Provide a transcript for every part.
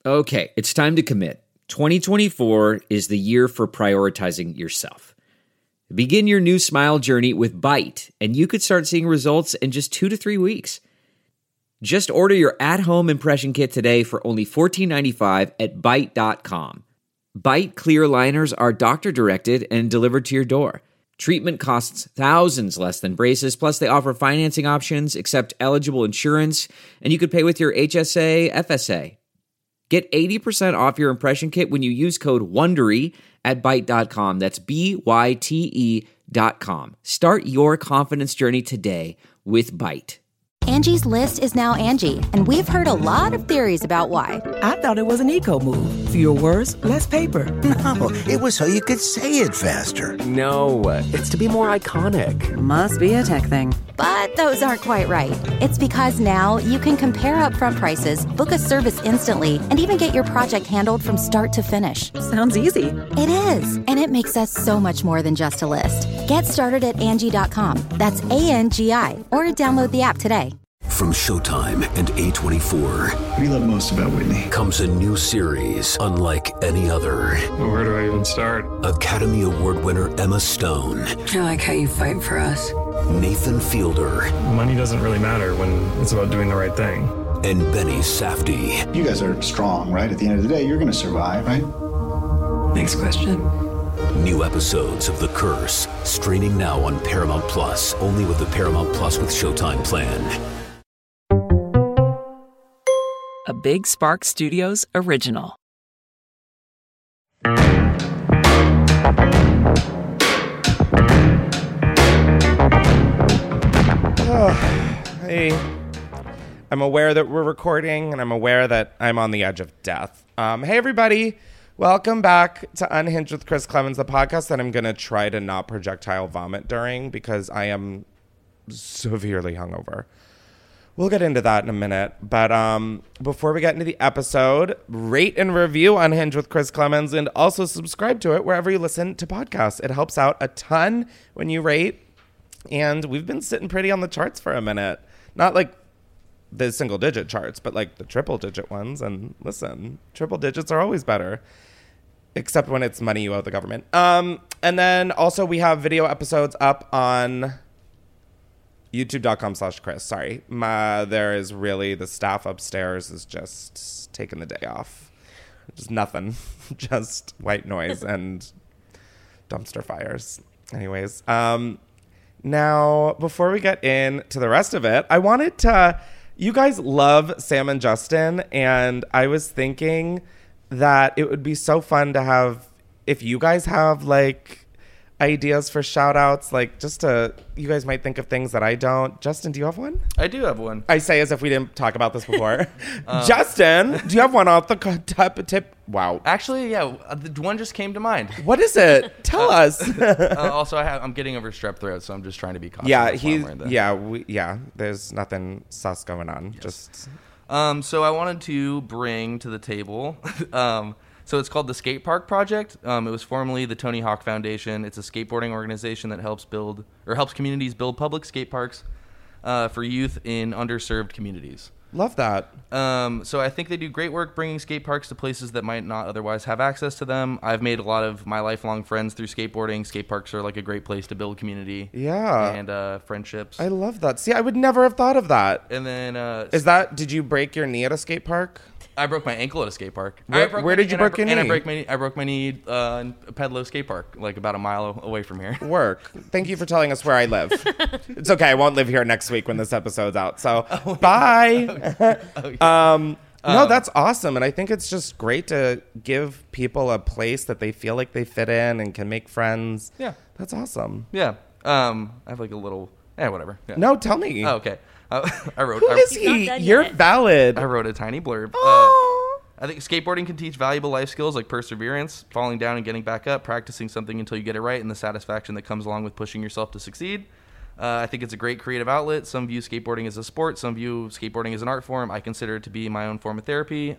Okay, it's time to commit. 2024 is the year for prioritizing yourself. Begin your new smile journey with Byte, and you could start seeing results in just 2 to 3 weeks. Just order your at-home impression kit today for only $14.95 at Byte.com. Byte clear liners are doctor-directed and delivered to your door. Treatment costs thousands less than braces, plus they offer financing options, accept eligible insurance, and you could pay with your HSA, FSA. Get 80% off your impression kit when you use code WONDERY at Byte.com. That's BYTE.com. Start your confidence journey today with Byte. Angie's List is now Angie, and we've heard a lot of theories about why. I thought it was an eco move. Fewer words, less paper. No, it was so you could say it faster. No, it's to be more iconic. Must be a tech thing. But those aren't quite right. It's because now you can compare upfront prices, book a service instantly, and even get your project handled from start to finish. Sounds easy. It is, and it makes us so much more than just a list. Get started at Angie.com. That's ANGI, or download the app today. From Showtime and A24. What do you love most about Whitney? Comes a new series unlike any other. Well, where do I even start? Academy Award winner Emma Stone. I like how you fight for us. Nathan Fielder. Money doesn't really matter when it's about doing the right thing. And Benny Safdie. You guys are strong, right? At the end of the day, you're going to survive, right? Next question. New episodes of The Curse. Streaming now on Paramount Plus. Only with the Paramount Plus with Showtime plan. A Big Spark Studios original. Hey, I'm aware that we're recording, and I'm aware that I'm on the edge of death. Hey, everybody. Welcome back to Unhinged with Chris Clemens, the podcast that I'm going to try to not projectile vomit during because I am severely hungover. We'll get into that in a minute. But before we get into the episode, rate and review Unhinged with Chris Clemens, and also subscribe to it wherever you listen to podcasts. It helps out a ton when you rate. And we've been sitting pretty on the charts for a minute. Not like the single digit charts, but like the triple digit ones. And listen, triple digits are always better. Except when it's money you owe the government. And then also we have video episodes up on youtube.com/Chris. Sorry. There is really, the staff upstairs is just taking the day off. Just nothing. Just white noise and dumpster fires. Anyways. Now, before we get into the rest of it, I wanted to, you guys love Sam and Justin, and I was thinking that it would be so fun to have, if you guys have like ideas for shout outs, like just to, you guys might think of things that I don't. Justin, do you have one? I do have one. I say as if we didn't talk about this before. Justin, do you have one off the tip? Wow. Actually, yeah, the one just came to mind. What is it? Tell us. Also, I'm getting over strep throat, so I'm just trying to be cautious. Yeah, there's nothing sus going on. Yes. Just. So I wanted to bring to the table. So it's called the Skate Park Project. It was formerly the Tony Hawk Foundation. It's a skateboarding organization that helps communities build public skate parks for youth in underserved communities. Love that. So I think they do great work bringing skate parks to places that might not otherwise have access to them. I've made a lot of my lifelong friends through skateboarding. Skate parks are like a great place to build community. Yeah. And friendships. I love that. See, I would never have thought of that. And then... did you break your knee at a skate park? I broke my ankle at a skate park. Where did you break your knee? And I broke my knee in Pedalo skate park, like about a mile away from here. Work. Thank you for telling us where I live. It's okay. I won't live here next week when this episode's out. So bye. No, that's awesome. And I think it's just great to give people a place that they feel like they fit in and can make friends. Yeah. That's awesome. Yeah. I have like a little, whatever. Yeah. No, tell me. Oh, okay. Who is he? You're valid. I wrote a tiny blurb. I think skateboarding can teach valuable life skills like perseverance, falling down and getting back up, practicing something until you get it right, and the satisfaction that comes along with pushing yourself to succeed. I think it's a great creative outlet. Some view skateboarding as a sport. Some view skateboarding as an art form. I consider it to be my own form of therapy.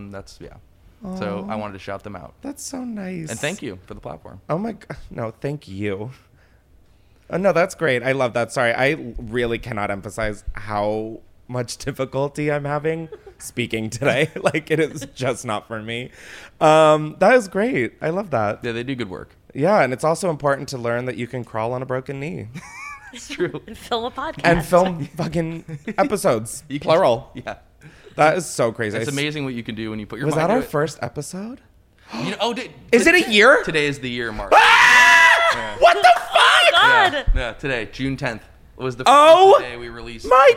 So I wanted to shout them out. That's so nice. And thank you for the platform. Oh my God. No, thank you. No, that's great. I love that. Sorry, I really cannot emphasize how much difficulty I'm having speaking today. Like, it is just not for me. That is great. I love that. Yeah, they do good work. Yeah, and it's also important to learn that you can crawl on a broken knee. It's true. And film a podcast. And film fucking episodes. Plural. Yeah. That is so crazy. It's amazing what you can do when you put your Was mind that to our it. first episode? You know, is it a year? Today is the year, Mark. Yeah. What the fuck? Oh my God. Yeah, today, June 10th, was the day we released. My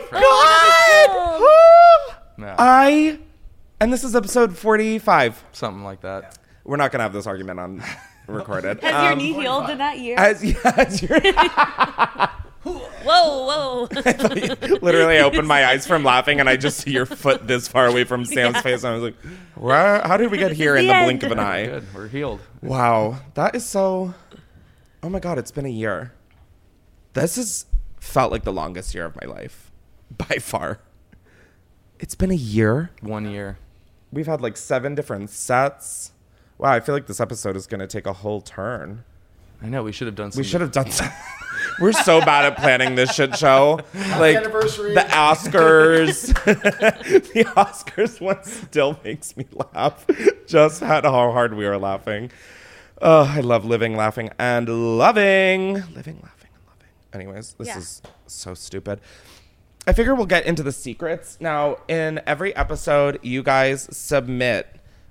God! Yeah. And this is episode 45. Something like that. We're not going to have this argument on recorded. Has your knee healed in that year? Whoa. Literally, I opened my eyes from laughing, and I just see your foot this far away from Sam's face. And I was like, how did we get here in the blink of an eye? Good. We're healed. Wow. That is so... Oh, my God. It's been a year. This has felt like the longest year of my life. By far. It's been a year. 1 year. We've had like 7 different sets. Wow, I feel like this episode is going to take a whole turn. I know. We should have done some. We're so bad at planning this shit show. Like the Oscars. The Oscars one still makes me laugh. Just at how hard we were laughing. Oh, I love living, laughing, and loving. Living, laughing, and loving. Anyways, this is so stupid. I figure we'll get into the secrets. Now, in every episode, you guys submit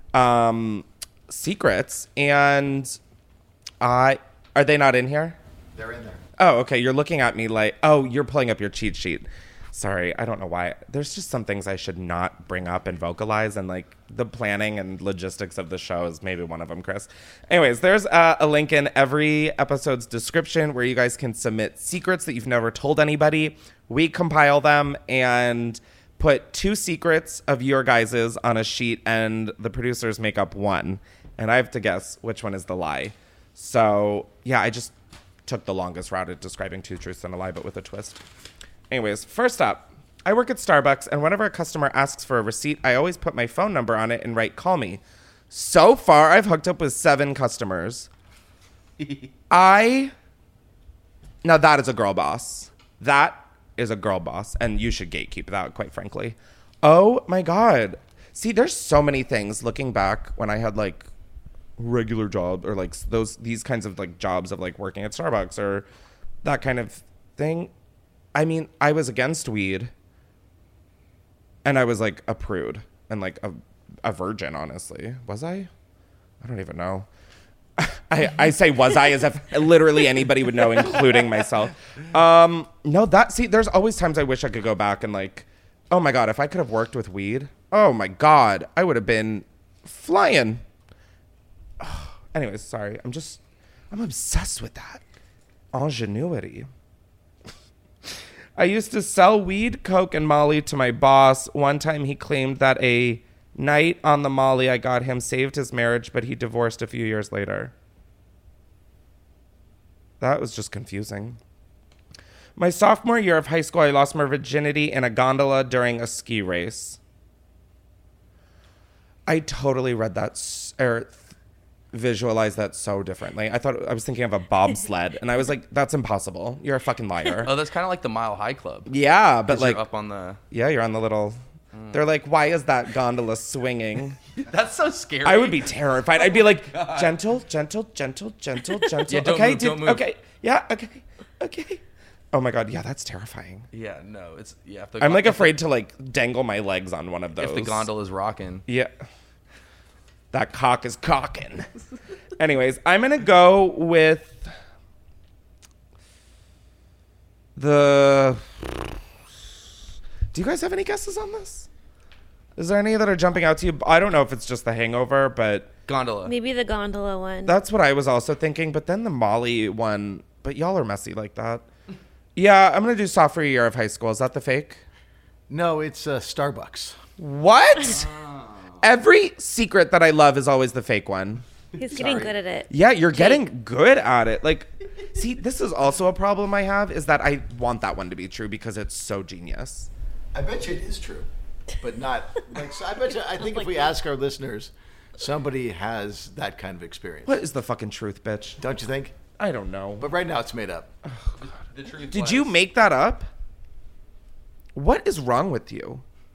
secrets, and are they not in here? They're in there. Oh, okay. You're looking at me like, oh, you're pulling up your cheat sheet. Sorry, I don't know why. There's just some things I should not bring up and vocalize, and like the planning and logistics of the show is maybe one of them, Chris. Anyways, there's a link in every episode's description where you guys can submit secrets that you've never told anybody. We compile them and put 2 secrets of your guys's on a sheet, and the producers make up one, and I have to guess which one is the lie. So yeah, I just took the longest route at describing 2 truths and a lie, but with a twist. Anyways, first up, I work at Starbucks, and whenever a customer asks for a receipt, I always put my phone number on it and write call me. So far, I've hooked up with 7 customers. Now that is a girl boss. That is a girl boss, and you should gatekeep that, quite frankly. Oh my God. See, there's so many things looking back when I had like regular job or like these kinds of like jobs of like working at Starbucks or that kind of thing. I mean, I was against weed, and I was like a prude and like a virgin, honestly. Was I? I don't even know. I say was I as if literally anybody would know, including myself. No, there's always times I wish I could go back and like, oh my God, if I could have worked with weed, oh my God, I would have been flying. Anyways, sorry. I'm obsessed with that ingenuity. I used to sell weed, coke, and Molly to my boss. One time he claimed that a night on the Molly I got him saved his marriage, but he divorced a few years later. That was just confusing. My sophomore year of high school, I lost my virginity in a gondola during a ski race. I totally read that, visualize that so differently. I was thinking of a bobsled, and I was like, that's impossible. You're a fucking liar. Oh, that's kind of like the Mile High Club. Yeah, but like you're up on the... Yeah, you're on the little... They're like, why is that gondola swinging? That's so scary. I would be terrified. I'd be like, gentle, gentle, gentle, gentle, gentle. Yeah, don't move. Okay, yeah, okay. Oh my God, yeah, that's terrifying. Yeah, no, it's... yeah. I'm like afraid to like dangle my legs on one of those. If the gondola's rocking. Yeah. That cock is cocking. Anyways, I'm going to go with the... Do you guys have any guesses on this? Is there any that are jumping out to you? I don't know if it's just the Hangover, but... Gondola. Maybe the gondola one. That's what I was also thinking, but then the Molly one... But y'all are messy like that. Yeah, I'm going to do sophomore year of high school. Is that the fake? No, it's Starbucks. What? Every secret that I love is always the fake one. He's getting good at it. Yeah, you're getting good at it. Like, see, this is also a problem I have, is that I want that one to be true because it's so genius. I bet you it is true, but not like. So I think if we ask our listeners, somebody has that kind of experience. What is the fucking truth, bitch? Don't you think? I don't know. But right now it's made up. Oh, God. Did you make that up? What is wrong with you?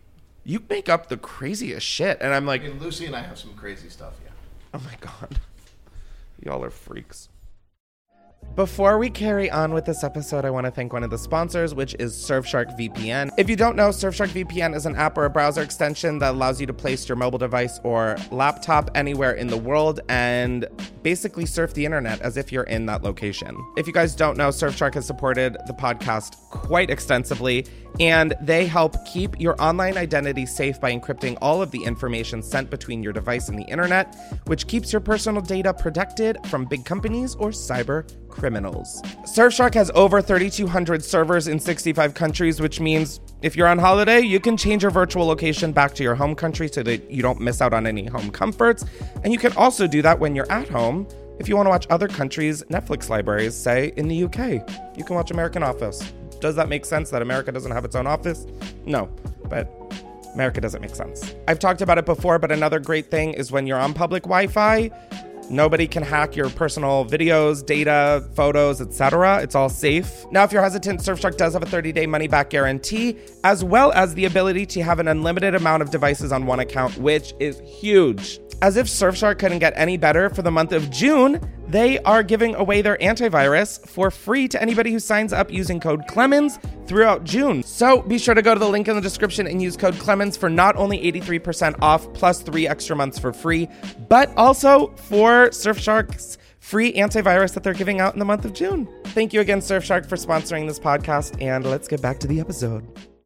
You make up the craziest shit. And I'm like... I mean, Lucy and I have some crazy stuff, yeah. Oh my God. Y'all are freaks. Before we carry on with this episode, I want to thank one of the sponsors, which is Surfshark VPN. If you don't know, Surfshark VPN is an app or a browser extension that allows you to place your mobile device or laptop anywhere in the world and basically surf the internet as if you're in that location. If you guys don't know, Surfshark has supported the podcast quite extensively, and they help keep your online identity safe by encrypting all of the information sent between your device and the internet, which keeps your personal data protected from big companies or cyber criminals. Surfshark has over 3,200 servers in 65 countries, which means if you're on holiday, you can change your virtual location back to your home country so that you don't miss out on any home comforts. And you can also do that when you're at home. If you want to watch other countries' Netflix libraries, say in the UK, you can watch American Office. Does that make sense that America doesn't have its own office? No, but America doesn't make sense. I've talked about it before, but another great thing is when you're on public Wi-Fi, nobody can hack your personal videos, data, photos, etc. It's all safe. Now, if you're hesitant, Surfshark does have a 30-day money-back guarantee, as well as the ability to have an unlimited amount of devices on one account, which is huge. As if Surfshark couldn't get any better, for the month of June, they are giving away their antivirus for free to anybody who signs up using code Clemens throughout June. So be sure to go to the link in the description and use code Clemens for not only 83% off plus 3 extra months for free, but also for Surfshark's free antivirus that they're giving out in the month of June. Thank you again, Surfshark, for sponsoring this podcast, and let's get back to the episode.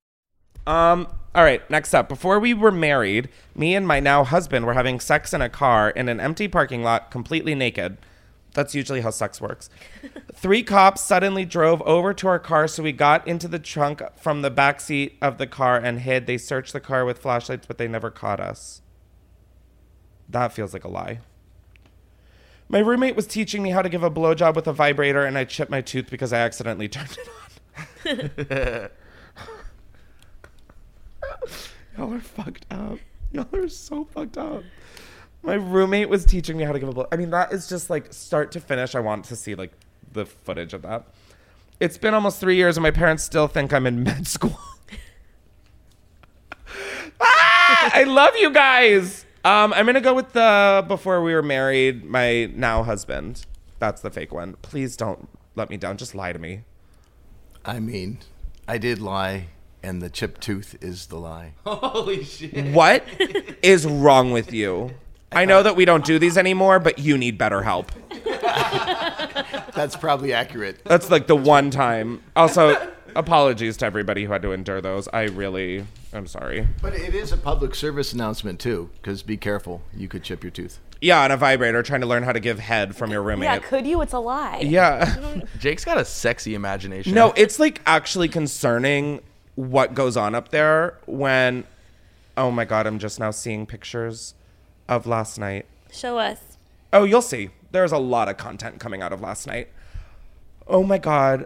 All right, next up. Before we were married, me and my now husband were having sex in a car in an empty parking lot, completely naked. That's usually how sex works. 3 cops suddenly drove over to our car, so we got into the trunk from the back seat of the car and hid. They searched the car with flashlights, but they never caught us. That feels like a lie. My roommate was teaching me how to give a blowjob with a vibrator, and I chipped my tooth because I accidentally turned it on. Y'all are fucked up. Y'all are so fucked up. My roommate was teaching me how to give a blow. I mean, that is just like start to finish. I want to see like the footage of that. It's been almost 3 years and my parents still think I'm in med school. I love you guys. I'm going to go with the before we were married, my now husband. That's the fake one. Please don't let me down. Just lie to me. I mean, I did lie. And the chipped tooth is the lie. Holy shit. What is wrong with you? I know that we don't do these anymore, but you need better help. That's probably accurate. That's like the one time. Also, apologies to everybody who had to endure those. I'm sorry. But it is a public service announcement, too, because be careful. You could chip your tooth. Yeah, on a vibrator, trying to learn how to give head from your roommate. Yeah, could you? It's a lie. Yeah. Jake's got a sexy imagination. No, it's like actually concerning what goes on up there when, oh my God, I'm just now seeing pictures of last night. Show us. Oh, you'll see. There's a lot of content coming out of last night. Oh my God.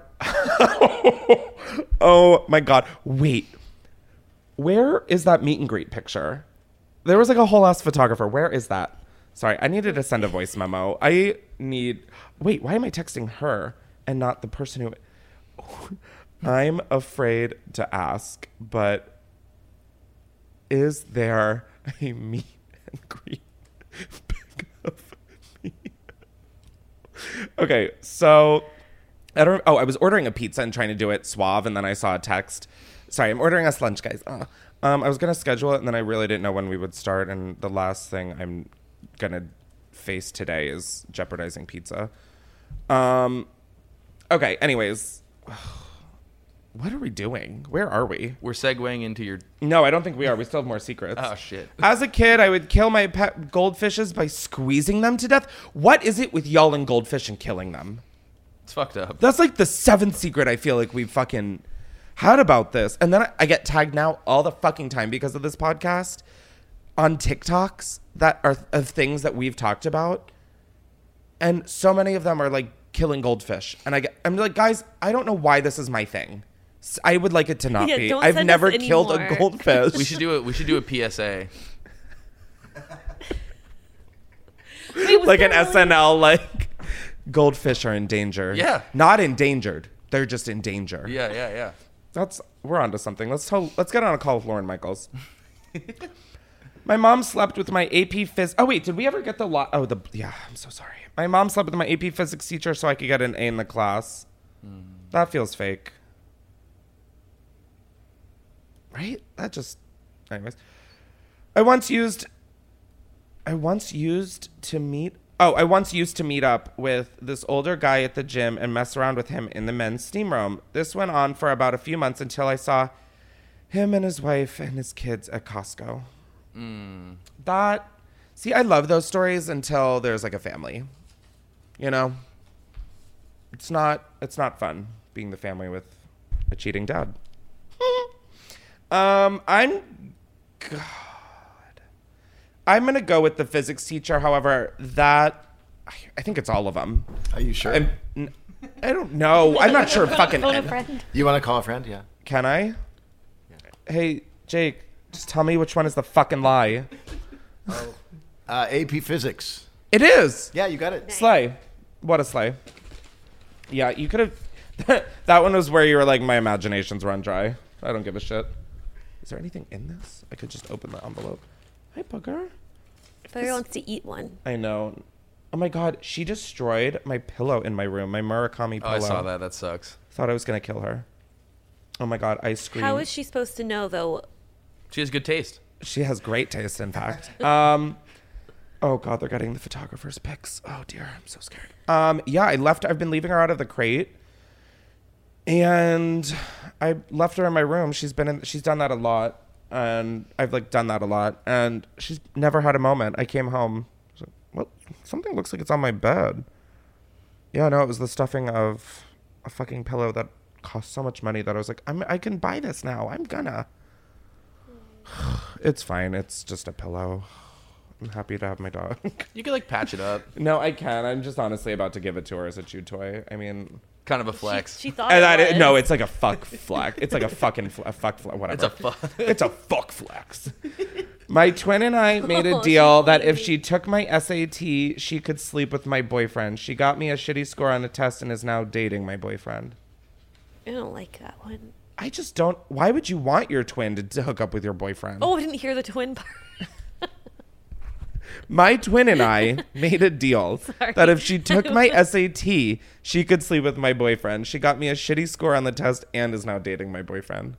Oh my God. Wait. Where is that meet and greet picture? There was like a whole ass photographer. Where is that? Sorry, I needed to send a voice memo. Wait, why am I texting her and not the person who... I'm afraid to ask, but is there a meet and greet pic of me? Okay, so I was ordering a pizza and trying to do it suave, and then I saw a text. Sorry, I'm ordering us lunch, guys. I was gonna schedule it, and then I really didn't know when we would start, and the last thing I'm gonna face today is jeopardizing pizza. Okay, anyways. What are we doing? Where are we? We're segueing into your... No, I don't think we are. We still have more secrets. Oh, shit. As a kid, I would kill my pet goldfishes by squeezing them to death. What is it with y'all and goldfish and killing them? It's fucked up. That's like the 7th secret I feel like we've fucking had about this. And then I get tagged now all the fucking time because of this podcast on TikToks that are of things that we've talked about. And so many of them are like killing goldfish. And I'm like, guys, I don't know why this is my thing. I would like it to not be. I've never killed a goldfish. We should do a PSA. Wait, like an SNL, like goldfish are in danger. Yeah. Not endangered. They're just in danger. Yeah. We're onto something. Let's get on a call with Lauren Michaels. My mom slept with my AP Phys. Oh, wait, did we ever get the lot? Oh, yeah, I'm so sorry. My mom slept with my AP Physics teacher so I could get an A in the class. That feels fake. Right? That just... Anyways. I once used to meet up with this older guy at the gym and mess around with him in the men's steam room. This went on for about a few months until I saw him and his wife and his kids at Costco. See, I love those stories until there's like a family. You know? It's not fun being the family with a cheating dad. I'm gonna go with the physics teacher. However, I think it's all of them. Are you sure? I don't know. I'm not sure. Fucking. Phone a friend. You want to call a friend? Yeah. Can I? Yeah. Hey, Jake, just tell me which one is the fucking lie. AP Physics. It is. Yeah, you got it. Slay. What a slay. Yeah, you could have. That one was where you were like, my imagination's run dry. I don't give a shit. Is there anything in this? I could just open the envelope. Hi, Booger. Booger wants to eat one. I know. Oh my God, she destroyed my pillow in my room, my Murakami pillow. Oh, I saw that. That sucks. Thought I was going to kill her. Oh my God, I screamed. How is she supposed to know, though? She has good taste. She has great taste, in fact. Oh God, they're getting the photographer's pics. Oh dear, I'm so scared. Yeah, I've been leaving her out of the crate. And I left her in my room. She's done that a lot. And I've like done that a lot. And she's never had a moment. I came home. I was like, what? Something looks like it's on my bed. Yeah, no, it was the stuffing of a fucking pillow that cost so much money that I was like, I can buy this now. I'm gonna. It's fine. It's just a pillow. I'm happy to have my dog. You can like patch it up. No, I can. I'm just honestly about to give it to her as a chew toy. I mean, kind of a flex. She thought it was. No, it's like a fuck flex. It's like a fucking fuck flex. Whatever. It's a fuck. It's a fuck flex. My twin and I made a deal that if she took my SAT, she could sleep with my boyfriend. She got me a shitty score on a test and is now dating my boyfriend. I don't like that one. I just don't. Why would you want your twin to hook up with your boyfriend? Oh, I didn't hear the twin part. My twin and I made a deal that if she took my SAT, she could sleep with my boyfriend. She got me a shitty score on the test and is now dating my boyfriend.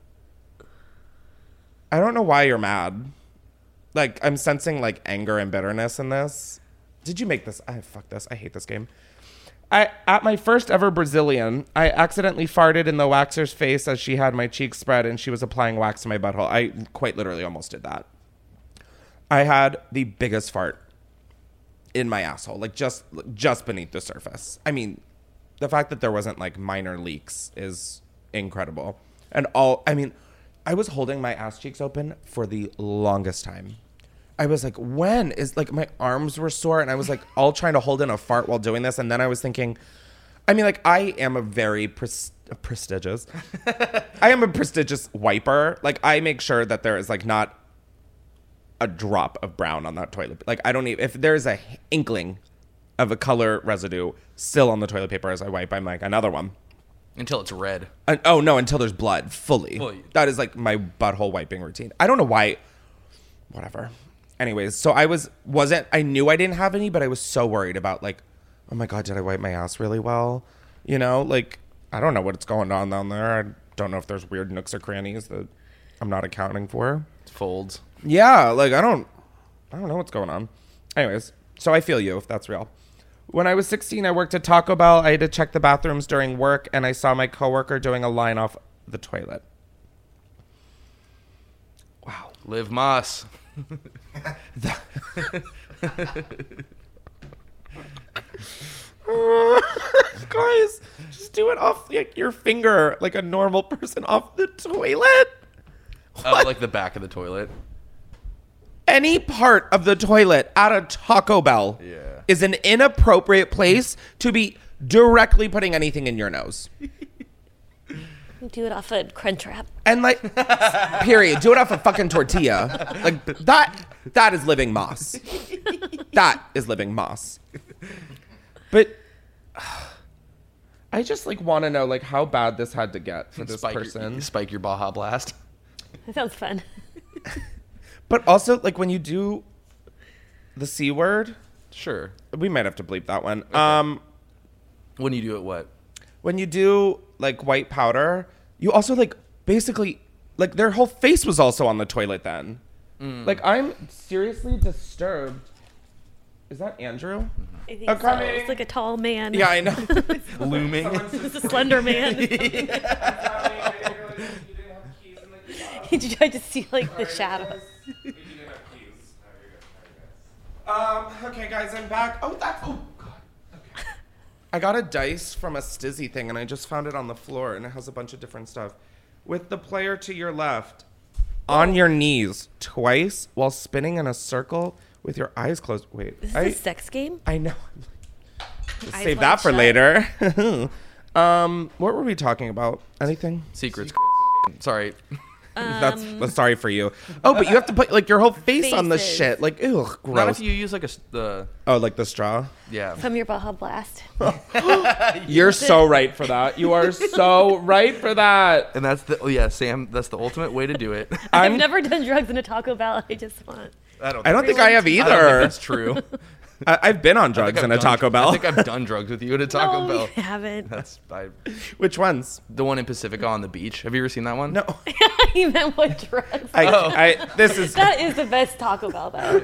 I don't know why you're mad. Like, I'm sensing like anger and bitterness in this. Did you make this? Fuck this. I hate this game. At my first ever Brazilian, I accidentally farted in the waxer's face as she had my cheeks spread and she was applying wax to my butthole. I quite literally almost did that. I had the biggest fart in my asshole, like just beneath the surface. I mean, the fact that there wasn't like minor leaks is incredible. And I was holding my ass cheeks open for the longest time. I was like, when is like my arms were sore and I was like all trying to hold in a fart while doing this. And then I was thinking, I mean, like I am a very prestigious. I am a prestigious wiper. Like I make sure that there is like not a drop of brown on that toilet. Like I don't even, if there's a inkling of a color residue still on the toilet paper as I wipe, I'm like, another one. Until it's red. Oh no, until there's blood fully. That is like my butthole wiping routine. I don't know why. Whatever. Anyways, so I knew I didn't have any, but I was so worried about like, oh my God, did I wipe my ass really well? You know, like, I don't know what's going on down there. I don't know if there's weird nooks or crannies that I'm not accounting for. Folds. Yeah, like I don't know what's going on. Anyways, so I feel you if that's real. When I was 16, I worked at Taco Bell. I had to check the bathrooms during work, and I saw my coworker doing a line off the toilet. Wow. Liv Moss. Guys, just do it off like your finger, like a normal person off the toilet. Oh, like the back of the toilet. Any part of the toilet at a Taco Bell is an inappropriate place to be directly putting anything in your nose. Do it off a Crunchwrap. And like, period. Do it off a fucking tortilla. Like that is living moss. That is living moss. But I just like want to know like how bad this had to get for this person. Spike your Baja Blast. That sounds fun. But also, like, when you do the C word, Sure. we might have to bleep that one. Okay. When you do it, what? When you do, like, white powder, you also, like, basically, like, their whole face was also on the toilet then. Like, I'm seriously disturbed. Is that Andrew? I think so. It's like a tall man. Yeah, I know. Looming. It's a slender man. He tried to see, like, the shadows. Okay, guys, I'm back. Oh, God. Okay. I got a dice from a Stizzy thing, and I just found it on the floor, and it has a bunch of different stuff. With the player to your left, on your knees twice while spinning in a circle with your eyes closed. Wait. Is this a sex game? I know. Eyes Save wide that for shut. later. What were we talking about? Anything? Secrets. Sorry. That's sorry for you. Oh, but you have to put like your whole face on the Faces. shit. Like, ew, Not gross. if you use like the like the straw. Yeah. From your Baja Blast. You're so right for that. You are so right for that. And that's Sam. That's the ultimate way to do it. I've never done drugs in a Taco Bell. I just want. I don't think I have either. I don't think that's true. I've been on drugs in a Taco Bell. I think I've done drugs with you at a Taco No, Bell. you haven't. Which ones? The one in Pacifica on the beach. Have you ever seen that one? No. You meant what drugs? That is the best Taco Bell though.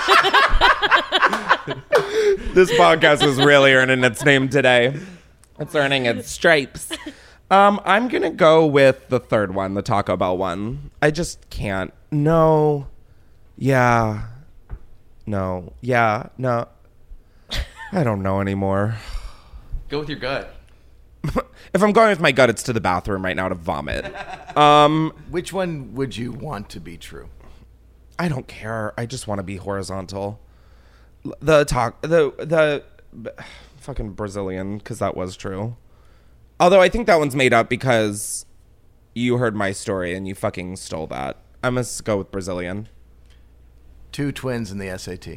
This podcast is really earning its name today. It's earning its stripes. I'm gonna go with the third one, the Taco Bell one. I just can't. No. Yeah. No. Yeah. No. I don't know anymore. Go with your gut. If I'm going with my gut, it's to the bathroom right now to vomit. Which one would you want to be true? I don't care. I just want to be horizontal. The fucking Brazilian, because that was true. Although I think that one's made up because you heard my story and you fucking stole that. I must go with Brazilian. 2 twins in the SAT.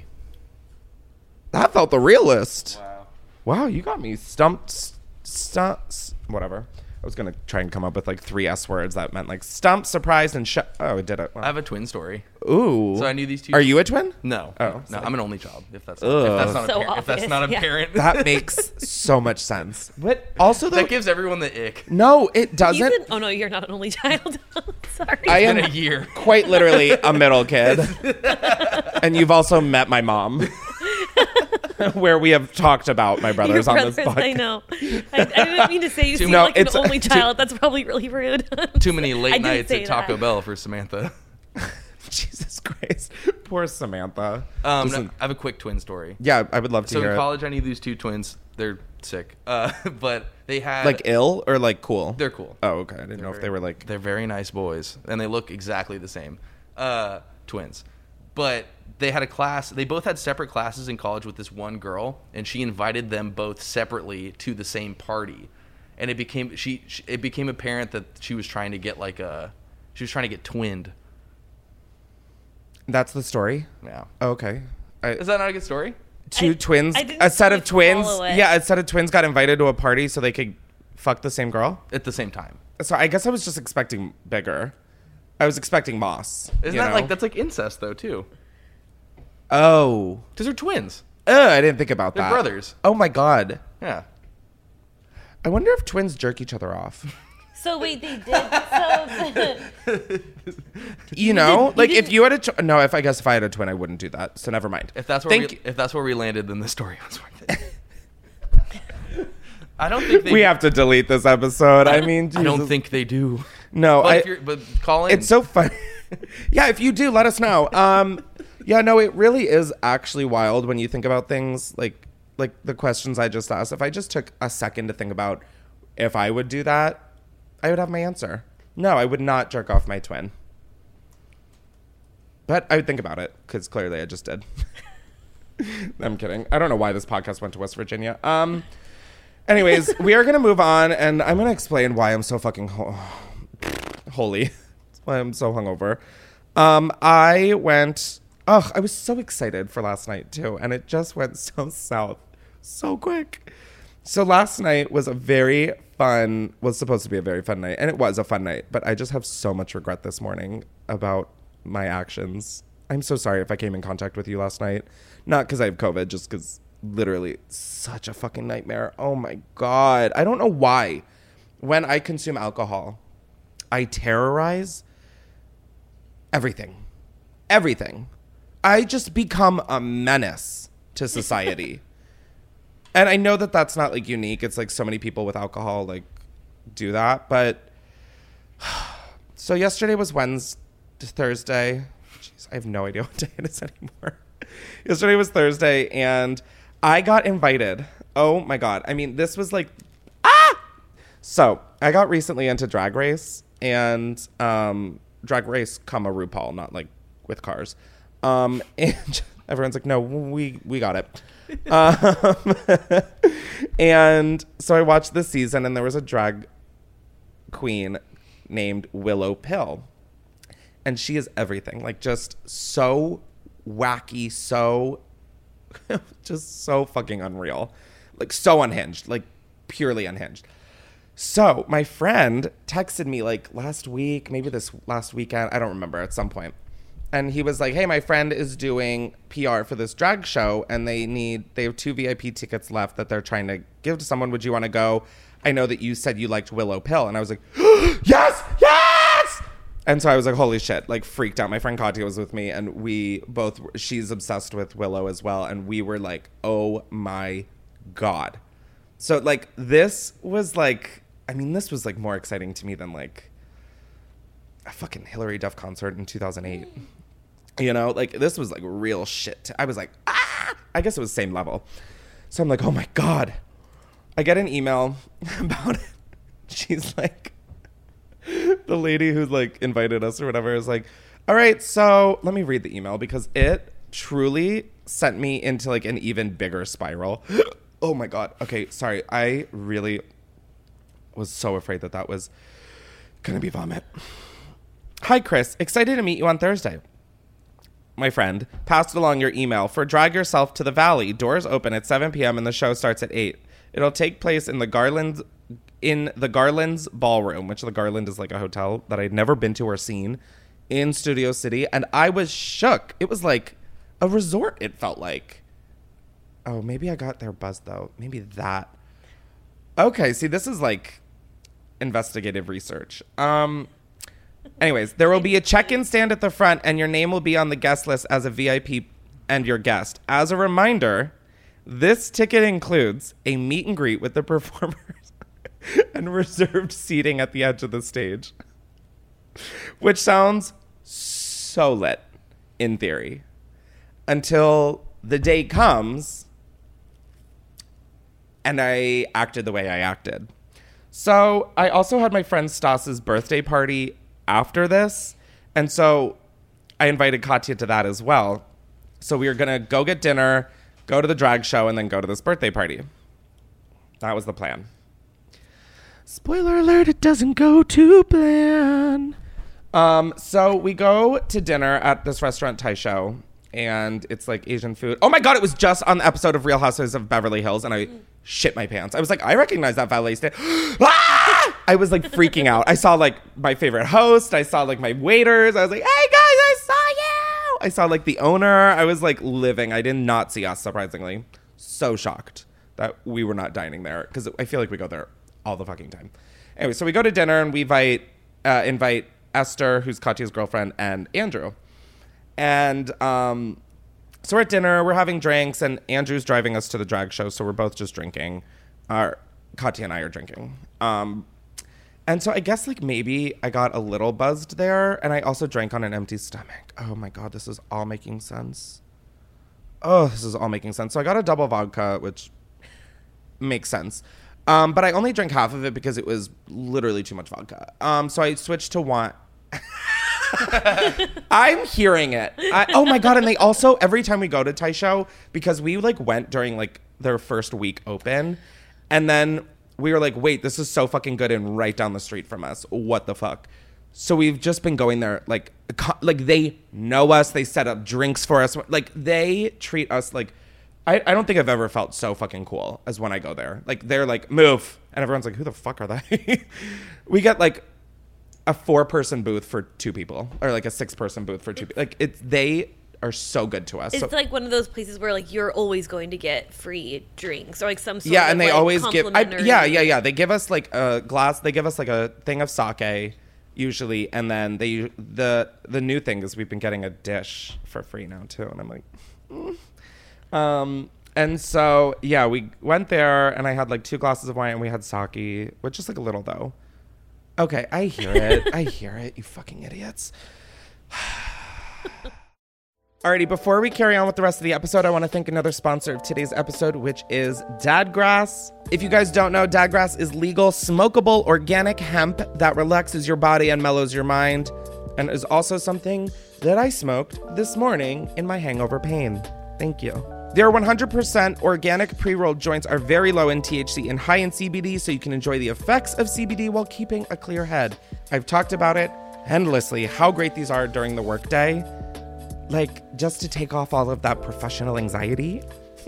That felt the realist. Wow, you got me stumped. Whatever. I was going to try and come up with like 3 S words that meant like stump, surprised, and Oh, I did it. Wow. I have a twin story. Ooh. So I knew these two. Are you a twin? No. Oh. No, I'm an only child. If that's Ugh. not apparent. That makes so much sense. But also, that gives everyone the ick. No, it doesn't. Oh no, you're not an only child. Sorry. I am a year. Quite literally a middle kid. And you've also met my mom. Where we have talked about my brothers, on this podcast. I know. I didn't mean to say you seem like an only child. That's probably really rude. Too many late I didn't nights say at Taco that. Bell for Samantha. Jesus Christ. Poor Samantha. No, I have a quick twin story. Yeah, I would love to so hear in it. college, I knew these 2 twins. They're sick. But they had... Like ill or like cool? They're cool. Oh, okay. I didn't know if they were like... They're very nice boys. And they look exactly the same. Twins. But they had a class. They both had separate classes in college with this one girl. And she invited them both separately to the same party. And it became... It became apparent that she was trying to get like a... She was trying to get twinned. That's the story? Yeah. Oh, okay. Is that not a good story? Twins, a set of twins. Yeah, a set of twins got invited to a party so they could fuck the same girl at the same time. So I guess I was just expecting bigger. I was expecting moss. Isn't that like that's like incest though too? Oh, because they're twins. I didn't think about They're that. brothers. Oh my god. Yeah. I wonder if twins jerk each other off. So wait, they did. So you know, like if you had a if I had a twin, I wouldn't do that. So never mind. If that's where we landed, then the story was worth it. I don't think we have to delete this episode. I mean, I don't think they do. No, but call in. It's so funny. Yeah, if you do, let us know. Yeah, no, it really is actually wild when you think about things like the questions I just asked. If I just took a second to think about if I would do that, I would have my answer. No, I would not jerk off my twin. But I would think about it, because clearly I just did. I'm kidding. I don't know why this podcast went to West Virginia. Anyways, we are going to move on, and I'm going to explain why I'm so fucking holy. That's why I'm so hungover. I was so excited for last night, too, and it just went so south so quick. So last night was supposed to be a very fun night, and it was a fun night, but I just have so much regret this morning about my actions I'm so sorry if I came in contact with you last night. Not because I have COVID, just because literally such a fucking nightmare. Oh my God. I don't know why. When I consume alcohol, I terrorize everything. Everything. I just become a menace to society. And I know that that's not like unique. It's like so many people with alcohol like do that. But so yesterday was Thursday. Jeez, I have no idea what day it is anymore. Yesterday was Thursday and I got invited. Oh my God. I mean, this was like, So I got recently into Drag Race and Drag Race, RuPaul, not like with cars. And everyone's like, no, we got it. And so I watched this season and there was a drag queen named Willow Pill. And she is everything, like just so wacky, so just so fucking unreal, like so unhinged, like purely unhinged. So my friend texted me like last week, maybe this last weekend, I don't remember, at some point. And he was like, hey, my friend is doing PR for this drag show and they have 2 VIP tickets left that they're trying to give to someone. Would you want to go? I know that you said you liked Willow Pill. And I was like, yes! And so I was like, holy shit, like freaked out. My friend Katya was with me and she's obsessed with Willow as well. And we were like, oh my God. So like, this was like more exciting to me than like a fucking Hillary Duff concert in 2008. You know, like this was like real shit. I was like, I guess it was same level. So I'm like, oh my God. I get an email about it. She's like, the lady who like invited us or whatever is like, all right, so let me read the email because it truly sent me into like an even bigger spiral. Oh my God. Okay, sorry. I really was so afraid that was gonna be vomit. Hi, Chris. Excited to meet you on Thursday. My friend passed along your email for Drag Yourself to the Valley. Doors open at 7 p.m. and the show starts at 8. It'll take place in the Garland's Ballroom, which the Garland is like a hotel that I'd never been to or seen in Studio City. And I was shook. It was like a resort, it felt like. Oh, maybe I got there buzzed, though. Maybe that. Okay, see, this is like investigative research. Anyways, there will be a check-in stand at the front, and your name will be on the guest list as a VIP and your guest. As a reminder, this ticket includes a meet and greet with the performers and reserved seating at the edge of the stage, which sounds so lit in theory until the day comes and I acted the way I acted. So I also had my friend Stas's birthday party after this. And so I invited Katya to that as well. So we were going to go get dinner, go to the drag show, and then go to this birthday party. That was the plan. Spoiler alert, it doesn't go to plan. So we go to dinner at this restaurant, Taisho, and it's like Asian food. Oh my God, it was just on the episode of Real Housewives of Beverly Hills, and I shit my pants. I was like, I recognize that valet stand. I was like freaking out. I saw like my favorite host. I saw like my waiters. I was like, hey guys, I saw you. I saw like the owner. I was like living. I did not see us, surprisingly. So shocked that we were not dining there because I feel like we go there all the fucking time. Anyway, so we go to dinner and we invite Esther, who's Katya's girlfriend, and Andrew. And so we're at dinner, we're having drinks, and Andrew's driving us to the drag show, so we're both just drinking. Katya and I are drinking. And so I guess like maybe I got a little buzzed there, and I also drank on an empty stomach. Oh my God, this is all making sense. Oh, this is all making sense. So I got a double vodka, which makes sense. But I only drank half of it because it was literally too much vodka. So I switched to wine. I'm hearing it. Oh my God. And they also, every time we go to Taisho, because we like went during like their first week open, and then we were like, wait, this is so fucking good and right down the street from us. What the fuck? So we've just been going there, like they know us. They set up drinks for us. Like they treat us like, I don't think I've ever felt so fucking cool as when I go there. Like they're like, move. And everyone's like, who the fuck are they? We get like a 4-person booth for 2 people, or like a 6-person booth for 2 people. Like they are so good to us. It's like one of those places where like you're always going to get free drinks or like some sort of and they like, always give complimentary- They give us like a glass. They give us like a thing of sake usually, and then the new thing is we've been getting a dish for free now too, and I'm like, and so we went there, and I had like 2 glasses of wine, and we had sake, which is like a little though. Okay, I hear it. You fucking idiots. Alrighty, before we carry on with the rest of the episode, I want to thank another sponsor of today's episode, which is Dadgrass. If you guys don't know, Dadgrass is legal, smokable, organic hemp that relaxes your body and mellows your mind, and is also something that I smoked this morning in my hangover pain. Thank you. Their 100% organic pre-rolled joints are very low in THC and high in CBD, so you can enjoy the effects of CBD while keeping a clear head. I've talked about it endlessly, how great these are during the workday. Like, just to take off all of that professional anxiety.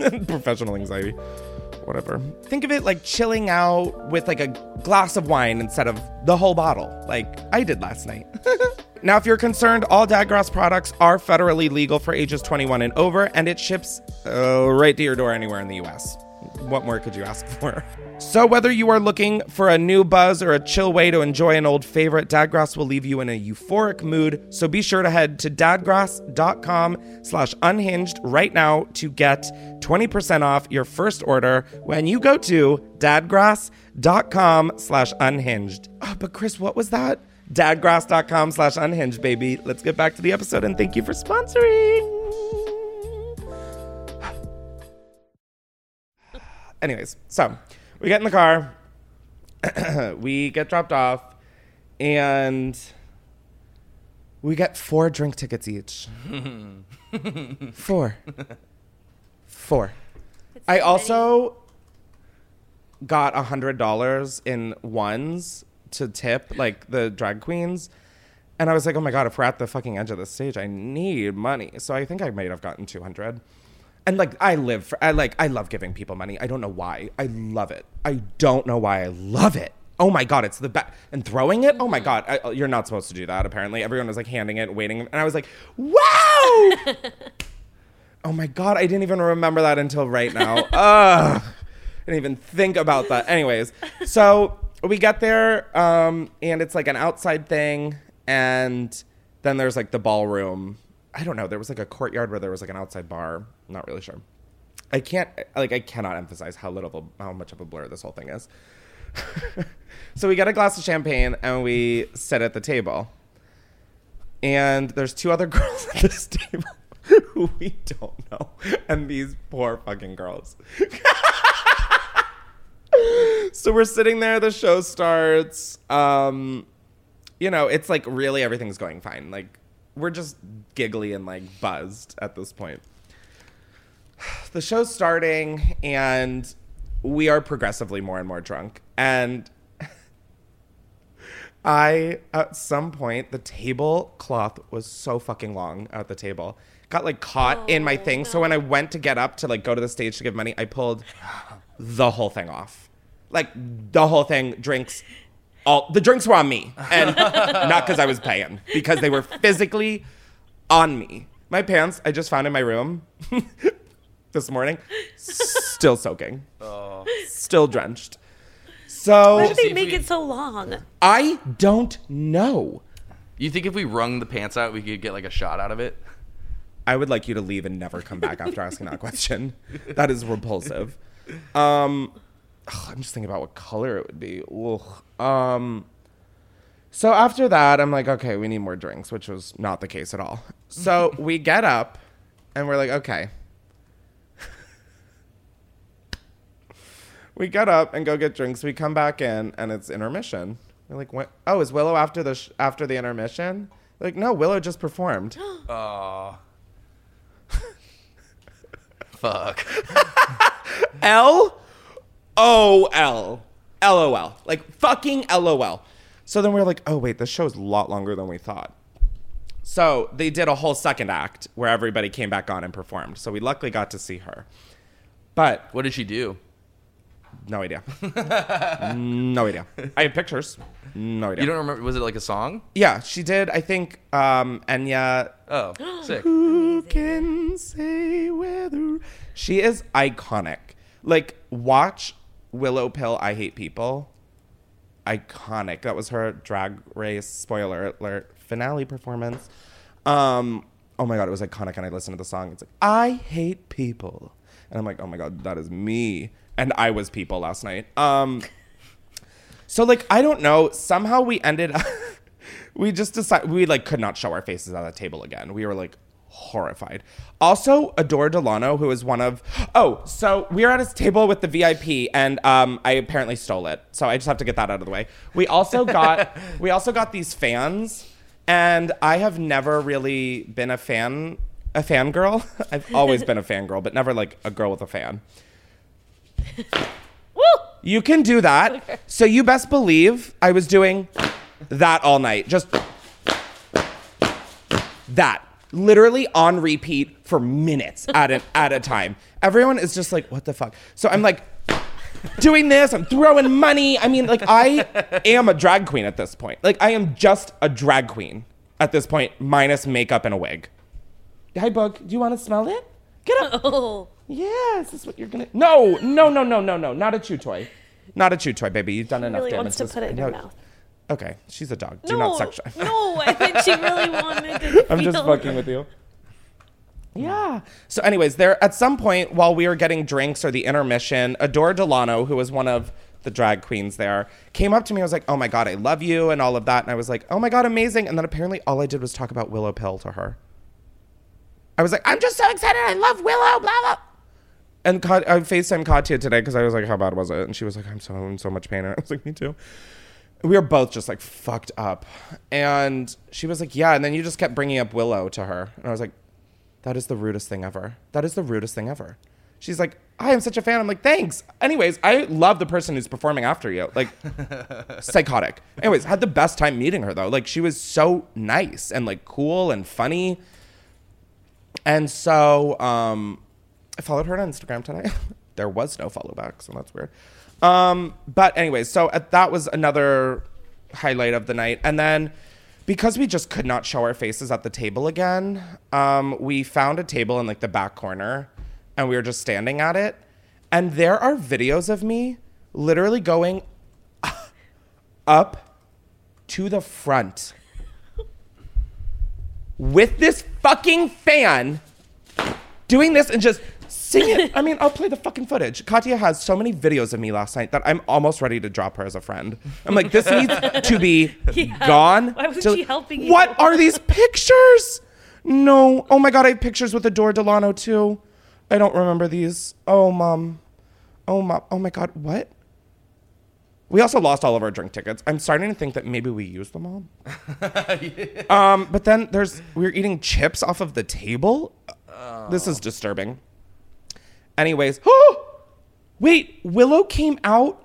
Whatever. Think of it like chilling out with like a glass of wine instead of the whole bottle, like I did last night. Now, if you're concerned, all Dadgrass products are federally legal for ages 21 and over, and it ships right to your door anywhere in the US. What more could you ask for? So whether you are looking for a new buzz or a chill way to enjoy an old favorite, Dadgrass will leave you in a euphoric mood. So be sure to head to dadgrass.com/unhinged right now to get 20% off your first order when you go to dadgrass.com/unhinged. Oh, but Chris, what was that? Dadgrass.com/unhinged, baby. Let's get back to the episode, and thank you for sponsoring. Anyways, so we get in the car, we get dropped off, and we get 4 drink tickets each. 4. I also got $100 in ones to tip, like, the drag queens. And I was like, oh my God, if we're at the fucking edge of the stage, I need money. So I think I might have gotten 200. And like, I love giving people money. I don't know why. I love it. I don't know why I love it. Oh my God, it's the best. And throwing it, oh my God, you're not supposed to do that, apparently. Everyone was like handing it, waiting. And I was like, wow! Oh my God, I didn't even remember that until right now. I didn't even think about that. Anyways, so we get there, and it's like an outside thing. And then there's like the ballroom. I don't know. There was like a courtyard where there was like an outside bar. I'm not really sure. I cannot emphasize how much of a blur this whole thing is. So we get a glass of champagne and we sit at the table. And there's 2 other girls at this table who we don't know. And these poor fucking girls. So we're sitting there, the show starts. It's like really everything's going fine. Like, we're just giggly and like buzzed at this point. The show's starting and we are progressively more and more drunk. And at some point, the tablecloth was so fucking long at the table. Got like caught in my thing. No. So when I went to get up to like go to the stage to give money, I pulled the whole thing off. Like the whole thing, drinks. The drinks were on me, and not because I was paying, because they were physically on me. My pants, I just found in my room this morning, still soaking, still drenched. So why did they make it so long? I don't know. You think if we wrung the pants out, we could get like a shot out of it? I would like you to leave and never come back after asking that question. That is repulsive. I'm just thinking about what color it would be. So after that, I'm like, okay, we need more drinks, which was not the case at all. So we get up and we're like, okay. We get up and go get drinks. We come back in and it's intermission. We're like, what? Oh, is Willow after the intermission? We're like, no, Willow just performed. Oh. Fuck. LOL. LOL. Like, fucking LOL. So then we're like, oh, wait, this show's a lot longer than we thought. So they did a whole second act where everybody came back on and performed. So we luckily got to see her. But what did she do? No idea. No idea. I have pictures. No idea. You don't remember? Was it like a song? Yeah, she did. I think Enya. Oh, sick. Who can say whether... She is iconic. Like, watch Willow Pill, I Hate People. Iconic. That was her Drag Race, spoiler alert, finale performance. Oh my God, it was iconic. And I listened to the song. It's like, I hate people. And I'm like, oh my God, that is me. And I was people last night. So like, I don't know. Somehow we ended up, we just decided, we like could not show our faces at the table again. We were like horrified. Also, Adore Delano, who is one of, so we were at his table with the VIP and I apparently stole it. So I just have to get that out of the way. We also got these fans, and I have never really been a fangirl. I've always been a fangirl, but never like a girl with a fan. Woo! You can do that. Okay. So you best believe I was doing that all night. Just that. Literally on repeat for minutes at a time. Everyone is just like, what the fuck? So I'm like doing this. I'm throwing money. I mean, like, I am a drag queen at this point. Like, I am just a drag queen at this point, minus makeup and a wig. Hi, Bug. Do you want to smell it? Get up. Oh. Yeah, is this what you're going to... No. Not a chew toy. Not a chew toy, baby. You've done enough damage. She really wants to put it in her mouth. Okay, she's a dog. Do not sex drive. No, I think she really wanted to I'm just fucking with you. Yeah. So anyways, there at some point while we were getting drinks or the intermission, Adore Delano, who was one of the drag queens there, came up to me. I was like, oh my God, I love you and all of that. And I was like, oh my God, amazing. And then apparently all I did was talk about Willow Pill to her. I was like, I'm just so excited. I love Willow, blah, blah. And I FaceTimed Katya today because I was like, how bad was it? And she was like, I'm in so much pain. And I was like, me too. We were both just like fucked up. And she was like, yeah. And then you just kept bringing up Willow to her. And I was like, that is the rudest thing ever. That is the rudest thing ever. She's like, I am such a fan. I'm like, thanks. Anyways, I love the person who's performing after you. Like, psychotic. Anyways, had the best time meeting her though. Like, she was so nice and like cool and funny. And so I followed her on Instagram today. There was no follow back, so that's weird. But anyways, so that was another highlight of the night. And then because we just could not show our faces at the table again, we found a table in like the back corner and we were just standing at it. And there are videos of me literally going up to the front with this fucking fan doing this and just sing it. I mean, I'll play the fucking footage. Katya has so many videos of me last night that I'm almost ready to drop her as a friend. I'm like, this needs to be gone. Why wasn't she helping you? What are these pictures? No. Oh my God, I have pictures with Adore Delano too. I don't remember these. Oh, Mom. Oh my God, what? We also lost all of our drink tickets. I'm starting to think that maybe we used them all. Yeah. But then we're eating chips off of the table. This is disturbing. Anyways, wait, Willow came out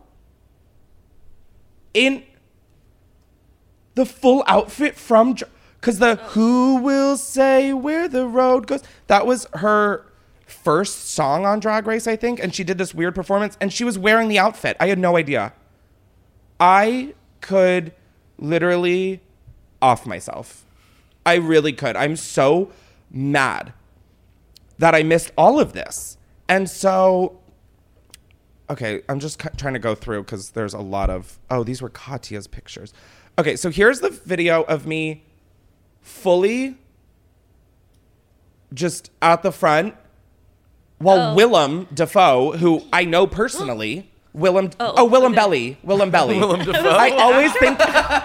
in the full outfit from, because Who Will Say Where the Road Goes, that was her first song on Drag Race, I think, and she did this weird performance, and she was wearing the outfit. I had no idea. I could literally off myself. I really could. I'm so mad that I missed all of this. And so, okay, I'm just trying to go through because there's a lot of, these were Katya's pictures. Okay, so here's the video of me fully just at the front while Willem Dafoe, who I know personally, Willem Belly. Willem Dafoe. I always think...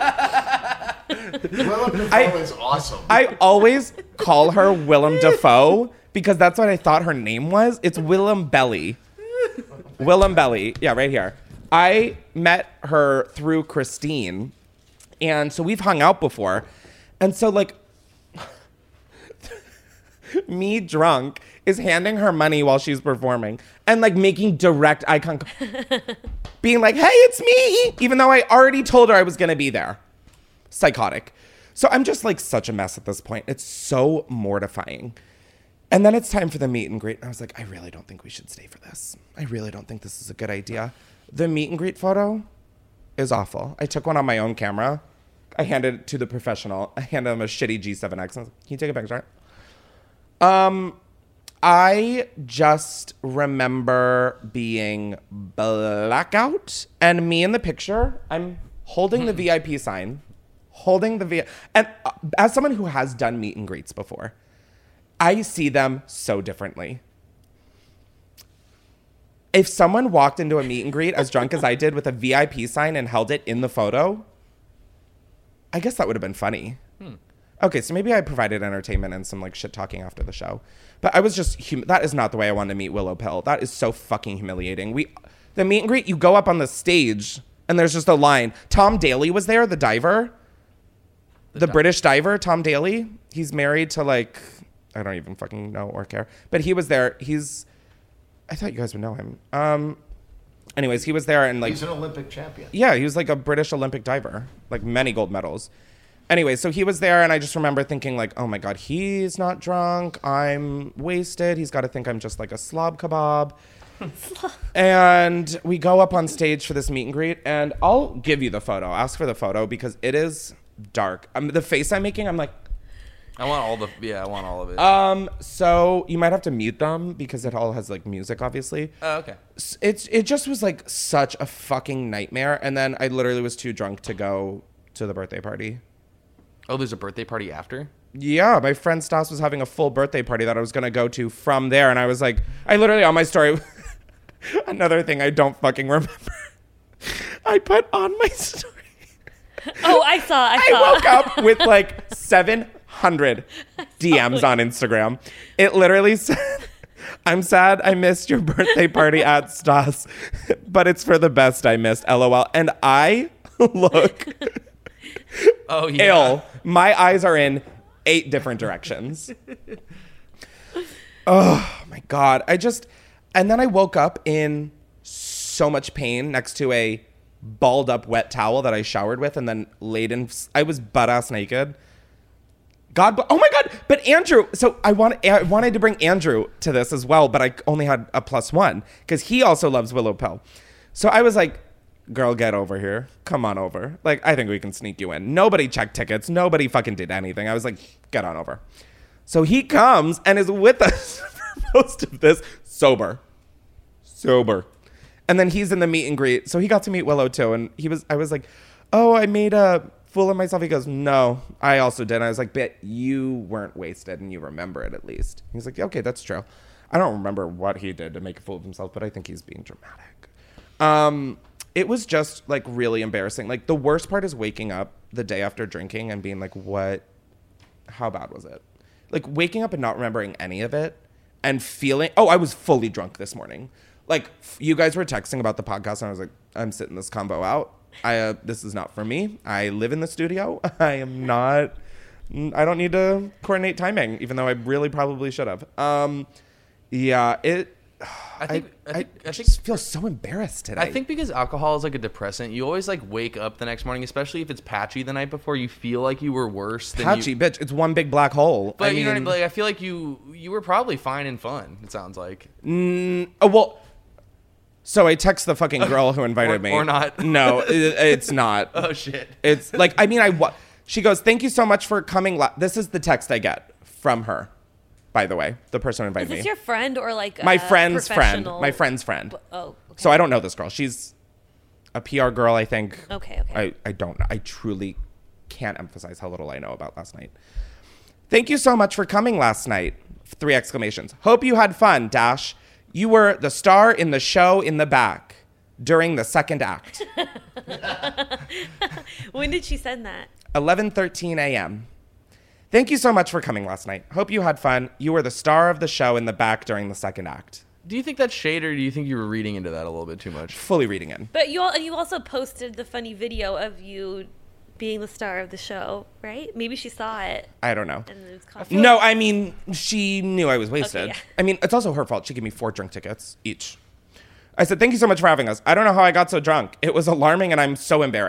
Willem Dafoe is awesome. I always call her Willem Dafoe because that's what I thought her name was. It's Willem Belly. Willem Belly. Yeah, right here. I met her through Christine. And so we've hung out before. And so like me drunk is handing her money while she's performing and like making direct eye contact, being like, hey, it's me, even though I already told her I was going to be there. Psychotic. So I'm just like such a mess at this point. It's so mortifying. And then it's time for the meet and greet. And I was like, I really don't think we should stay for this. I really don't think this is a good idea. The meet and greet photo is awful. I took one on my own camera. I handed it to the professional. I handed him a shitty G7X. I was like, can you take a picture? I just remember being blackout, and me in the picture, I'm holding the VIP sign, and as someone who has done meet and greets before, I see them so differently. If someone walked into a meet and greet as drunk as I did with a VIP sign and held it in the photo, I guess that would have been funny. Okay, so maybe I provided entertainment and some like shit talking after the show. But I was just, that is not the way I wanted to meet Willow Pill. That is so fucking humiliating. The meet and greet, you go up on the stage and there's just a line. Tom Daley was there, the diver. The British diver, Tom Daley. He's married to like, I don't even fucking know or care. But he was there. I thought you guys would know him. Anyways, he was there and like. He's an Olympic champion. Yeah, he was like a British Olympic diver. Like many gold medals. Anyway, so he was there, and I just remember thinking, like, oh my God, he's not drunk. I'm wasted. He's got to think I'm just like a slob kebab. And we go up on stage for this meet and greet, and I'll give you the photo. Ask for the photo because it is dark. The face I'm making, I'm like... I want all of it. So you might have to mute them because it all has, like, music, obviously. Oh, okay. It just was, like, such a fucking nightmare, and then I literally was too drunk to go to the birthday party. Oh, there's a birthday party after? Yeah, my friend Stas was having a full birthday party that I was going to go to from there. And I was like, I literally on my story, another thing I don't fucking remember. I put on my story. Oh, I saw. I woke up with like 700 DMs on Instagram. It literally said, I'm sad I missed your birthday party at Stas, but it's for the best I missed, LOL. And I look... Oh, yeah. Ill. My eyes are in 8 different directions. Oh, my God. And then I woke up in so much pain next to a balled up wet towel that I showered with and then laid in. I was butt-ass naked. Oh, my God. But Andrew, so I wanted to bring Andrew to this as well, but I only had a +1 because he also loves Willow Pill. So I was like, girl, get over here. Come on over. Like, I think we can sneak you in. Nobody checked tickets. Nobody fucking did anything. I was like, get on over. So he comes and is with us for most of this sober. And then he's in the meet and greet. So he got to meet Willow too. And I was like, oh, I made a fool of myself. He goes, no, I also did. And I was like, but you weren't wasted and you remember it at least. He's like, okay, that's true. I don't remember what he did to make a fool of himself, but I think he's being dramatic. It was just, like, really embarrassing. Like, the worst part is waking up the day after drinking and being like, how bad was it? Like, waking up and not remembering any of it and feeling, I was fully drunk this morning. Like, you guys were texting about the podcast and I was like, I'm sitting this combo out. This is not for me. I live in the studio. I don't need to coordinate timing, even though I really probably should have. I just feel so embarrassed today. I think because alcohol is like a depressant, you always like wake up the next morning, especially if it's patchy the night before, you feel like you were worse than patchy, bitch. It's one big black hole. But you know what I mean? Like, I feel like you were probably fine and fun, it sounds like. So I text the fucking girl who invited me. Or not. No, it's not. Oh, shit. It's like, she goes, thank you so much for coming. This is the text I get from her. By the way, the person who invited me. Is this your friend or like my friend's friend? My friend's friend. Oh, okay. So I don't know this girl. She's a PR girl, I think. Okay. I don't know. I truly can't emphasize how little I know about last night. Thank you so much for coming last night. 3 exclamations. Hope you had fun, dash. You were the star in the show in the back during the second act. When did she send that? 11:13 a.m. Thank you so much for coming last night. Hope you had fun. You were the star of the show in the back during the second act. Do you think that's shade, or do you think you were reading into that a little bit too much? Fully reading in. But you also posted the funny video of you being the star of the show, right? Maybe she saw it. I don't know. And it was no, I mean, she knew I was wasted. Okay, yeah. I mean, it's also her fault. She gave me 4 drink tickets each. I said, thank you so much for having us. I don't know how I got so drunk. It was alarming and I'm so embarrassed.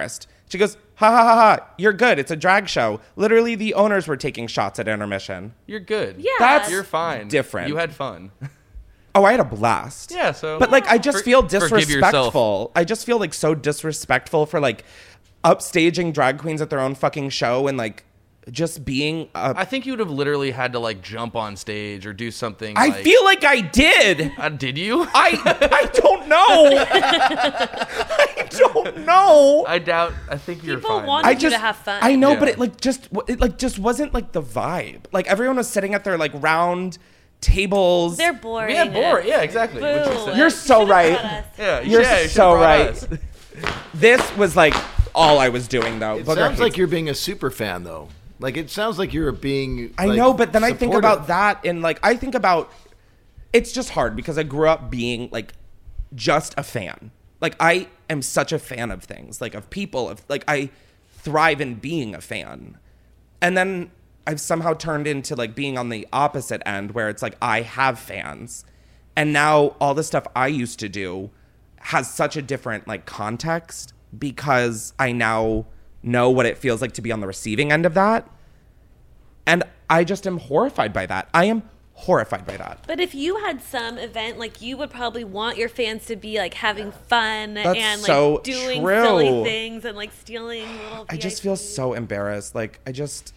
She goes, ha ha ha ha, you're good. It's a drag show. Literally, the owners were taking shots at intermission. You're good. Yeah. You're fine. Different. You had fun. Oh, I had a blast. Yeah, so. But like, I just feel Forgive yourself. disrespectful. I just feel like so disrespectful for like upstaging drag queens at their own fucking show and like just being. I think you would have literally had to like jump on stage or do something. I feel like I did. Did you? I don't know. I don't know. I doubt. I think you're fine. People wanted you to have fun. I know, Yeah. but it just wasn't like the vibe. Like everyone was sitting at their like round tables. They're boring. Yeah, boring. Yeah, exactly. What you Boo. said. You're so right. Yeah, You're you should've so brought right. us. This was like all I was doing though. It sounds like you're being a super fan though. Like it sounds like you're being. I like, know, but then I think supportive. about that and like I think about it's just hard because I grew up being like just a fan. Like I am such a fan of things, like of people, of like I thrive in being a fan. And then I've somehow turned into like being on the opposite end where it's like I have fans. And now all the stuff I used to do has such a different like context because I now know what it feels like to be on the receiving end of that. And I just am horrified by that. I am horrified by that. But if you had some event, like you would probably want your fans to be like having fun That's and like so doing true. silly things and like stealing little. I just feel so embarrassed. Like I just.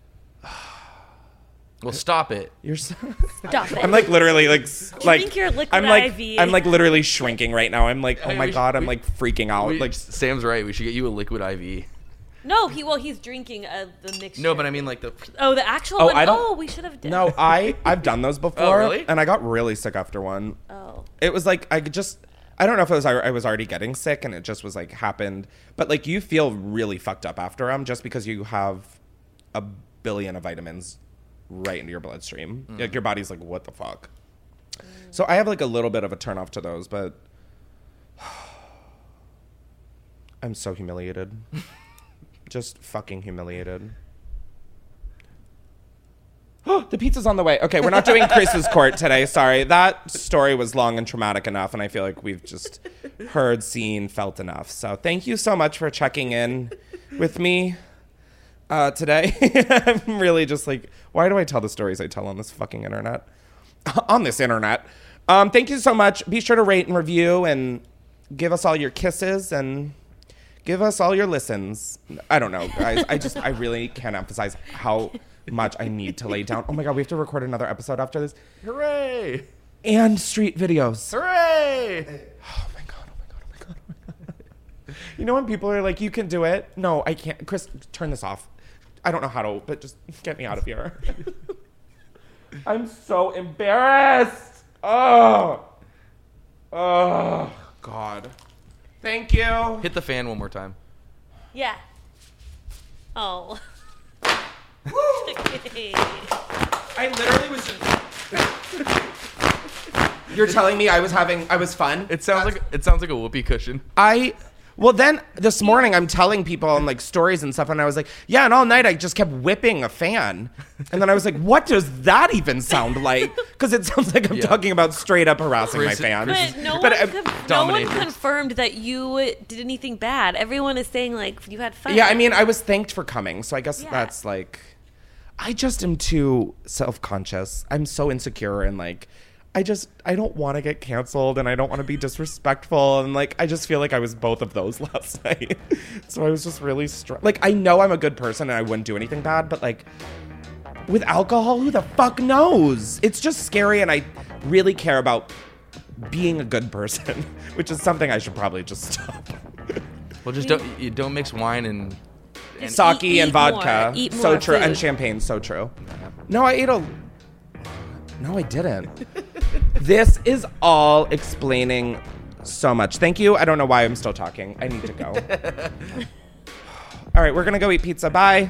Well, stop it. You're so. Stop it. I'm like literally like think you're liquid I'm like IV. I'm like literally shrinking right now. I'm like, oh Hey, my we god, should- I'm like freaking out. Like Sam's right. We should get you a liquid IV. No, he's drinking the mixture. No, but I mean like the. Oh, the actual Oh, one. I don't- Oh, we should have done. no, I've done those before. really? And I got really sick after one. Oh. It was like I don't know if it was I was already getting sick and it just was like happened. But like you feel really fucked up after them just because you have a billion of vitamins right into your bloodstream. Like your body's like, what the fuck? So I have like a little bit of a turn off to those, but I'm so humiliated. Just fucking humiliated. The pizza's on the way. Okay, we're not doing Chris's court today. Sorry. That story was long and traumatic enough, and I feel like we've just heard, seen, felt enough. So thank you so much for checking in with me today. I'm really just like, why do I tell the stories I tell on this fucking internet? On this internet. Thank you so much. Be sure to rate and review and give us all your kisses and give us all your listens. I don't know, guys. I really can't emphasize how much I need to lay down. Oh my God, we have to record another episode after this. Hooray! And street videos. Hooray! Oh my God. You know when people are like, you can do it? No, I can't. Chris, turn this off. I don't know how to, but just get me out of here. I'm so embarrassed. Oh, God. Thank you. Hit the fan one more time. Yeah. Oh. I literally was just... You're telling me I was fun? It sounds like a whoopee cushion. Well, then this morning I'm telling people on like stories and stuff, and I was like, yeah, and all night I just kept whipping a fan. And then I was like, what does that even sound like? Because it sounds like I'm talking about straight up harassing my fan. But no one confirmed that you did anything bad. Everyone is saying like you had fun. Yeah, I mean, I was thanked for coming, so I guess that's like, I just am too self-conscious. I'm so insecure and like, I don't want to get canceled and I don't want to be disrespectful. And like, I just feel like I was both of those last night. So I was just really like, I know I'm a good person and I wouldn't do anything bad, but like with alcohol, who the fuck knows? It's just scary. And I really care about being a good person, which is something I should probably just stop. Well, just don't mix wine and sake and vodka. Eat so more true. food. And champagne. So true. No, I didn't. This is all explaining so much. Thank you. I don't know why I'm still talking. I need to go. All right, we're going to go eat pizza. Bye.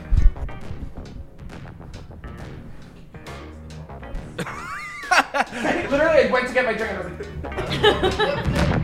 I literally went to get my drink and I was like...